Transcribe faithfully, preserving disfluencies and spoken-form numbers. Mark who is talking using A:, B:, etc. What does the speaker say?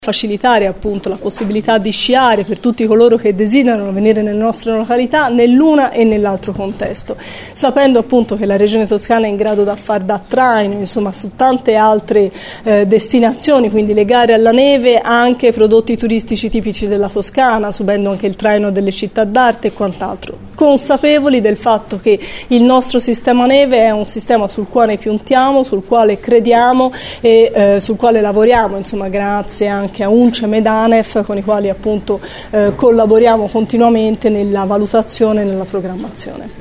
A: facilitare appunto la possibilità di sciare per tutti coloro che desiderano venire nelle nostre località nell'una e nell'altro contesto, sapendo appunto che la Regione Toscana è in grado da far da traino insomma su tante altre eh, destinazioni, quindi legare alla neve anche prodotti turistici tipici della Toscana, subendo anche il traino delle città d'arte e quant'altro, consapevoli del fatto che il nostro sistema neve è un sistema sul quale puntiamo, sul quale crediamo e eh, sul quale lavoriamo, insomma grazie anche anche a UNCEM ed ANEF con i quali appunto eh, collaboriamo continuamente nella valutazione e nella programmazione.